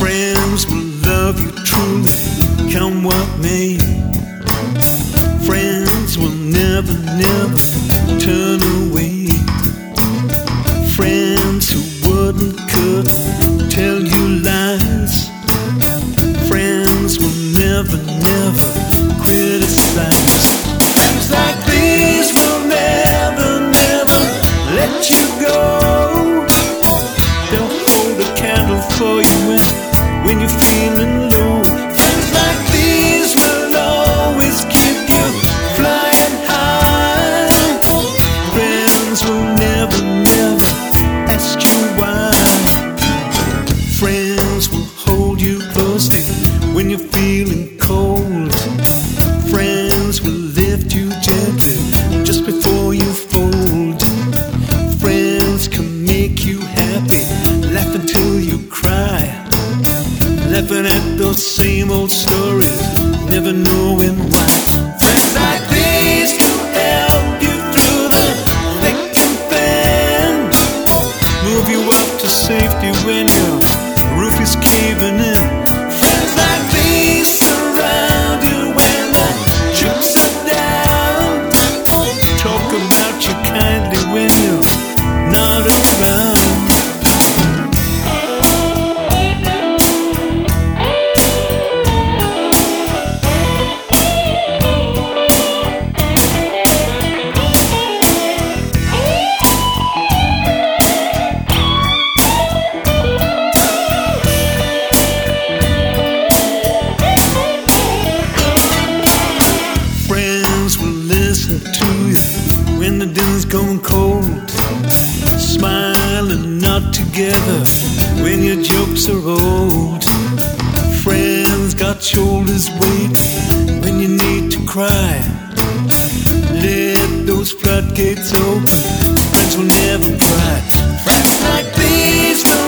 Friends will love you truly, come what may. Friends will never, never turn away. Friends who wouldn't, couldn't tell you lies. Friends will never, never criticize. Friends like these will never, never let you go. They'll hold a candle for you when you're feeling low. Friends like these will always keep you flying high. Friends will never, never ask you why. Friends will hold you closely when you're feeling cold. Friends will lift you gently just before you fold. Friends can make you happy, laugh until you cry, laughing at those same old stories, never knowing why. Friends like these can help you through the thick and thin, move you up to safety when your roof is caving in. Friends like these surround you when the chips are down, talk about you kindly when you're not around. Friends will listen to you when the dinner's going cold, smile and nod together when your jokes are old. Friends got shoulders waiting when you need to cry. Let those floodgates open, friends will never cry. Friends like these